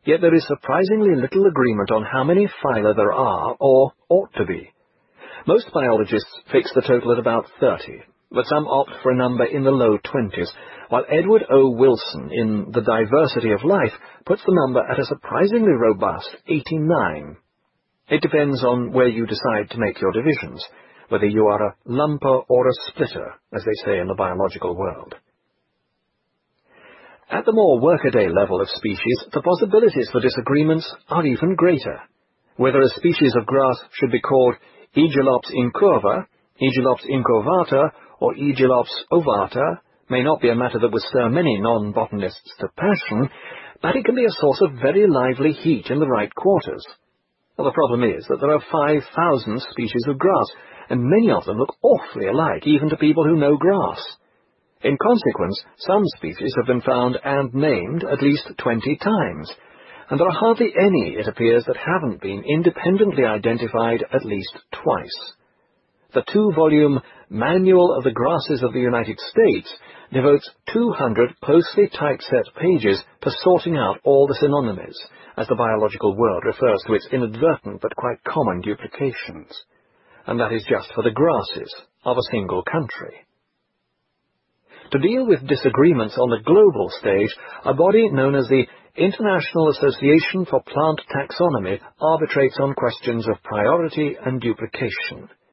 Yet there is surprisingly little agreement on how many phyla there are, or ought to be. Most biologists fix the total at about 30, but some opt for a number in the low 20s, while Edward O. Wilson, in The Diversity of Life, puts the number at a surprisingly robust 89. It depends on where you decide to make your divisions, whether you are a lumper or a splitter, as they say in the biological world. At the more workaday level of species, the possibilities for disagreements are even greater. Whether a species of grass should be called Aegilops incurva, Aegilops incurvata, or Aegilops ovata may not be a matter that would stir many non-botanists to passion, but it can be a source of very lively heat in the right quarters. Well, the problem is that there are 5,000 species of grass, and many of them look awfully alike, even to people who know grass. In consequence, some species have been found and named at least 20 times, and there are hardly any, it appears, that haven't been independently identified at least twice. The 2-volume Manual of the Grasses of the United States devotes 200 closely typeset pages to sorting out all the synonymies, as the biological world refers to its inadvertent but quite common duplications. And that is just for the grasses of a single country. To deal with disagreements on the global stage, a body known as the International Association for Plant Taxonomy arbitrates on questions of priority and duplication.